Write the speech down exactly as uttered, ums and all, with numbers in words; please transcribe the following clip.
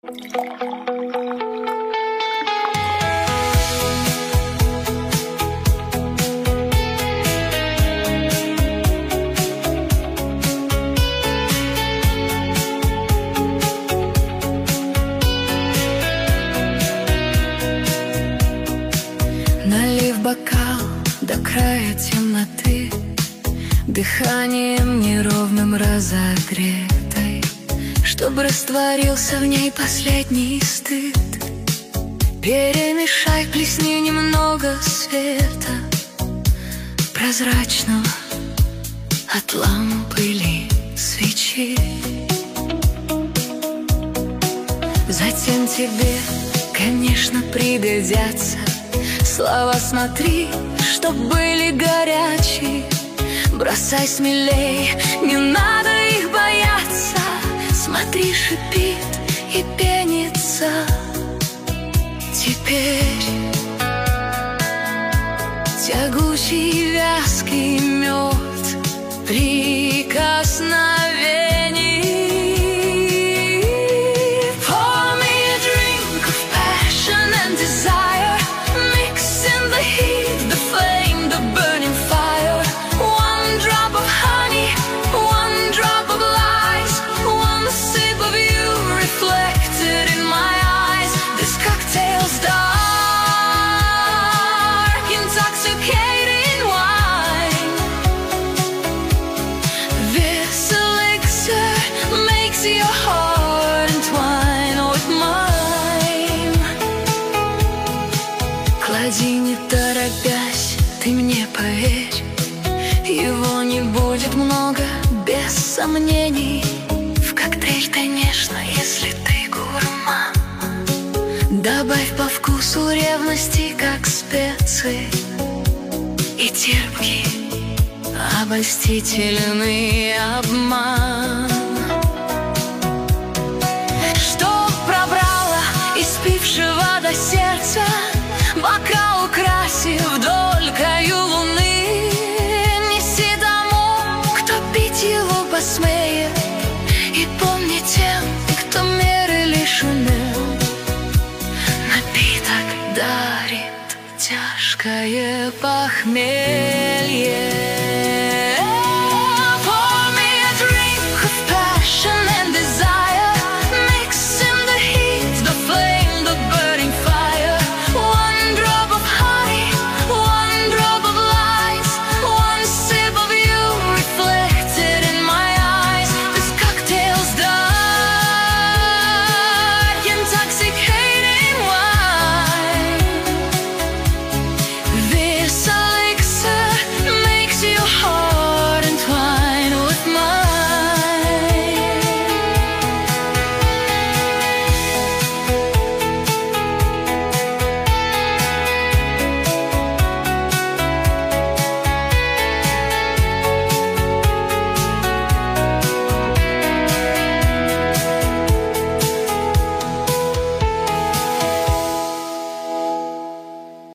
Налив бокал до края темноты, дыханием неровным разогретой, чтоб растворился в ней последний стыд. Перемешай, плесни немного света, прозрачного от лампы или свечи. Затем тебе, конечно, пригодятся слова, смотри, чтоб были горячие. Бросай смелей, не надо их бояться. Смотри, шипит и пенится. Теперь тягучий вязкий мед прикосновений. Pour me a drink of passion and desire, mixing the heat, the flame, the burning fire. One drop of honey, one drop of lies, one sip of you reflected in my eyes. This cocktail's dark, intoxicating wine. This elixir makes your heart entwine with mine. Клади, не торопясь, ты мне поверь, его не будет много, без сомнений. В коктейль, конечно, если ты гурман. Добавь по вкусу ревности, как специи, и терпкий, обольстительный обман. Что пробрало испившего до сердца, бокал украсив вдоль краю луны. Неси домой, кто пить его посмеет, и помни тем, кто меры лишь умел. Напиток дарит тяжкое похмелье.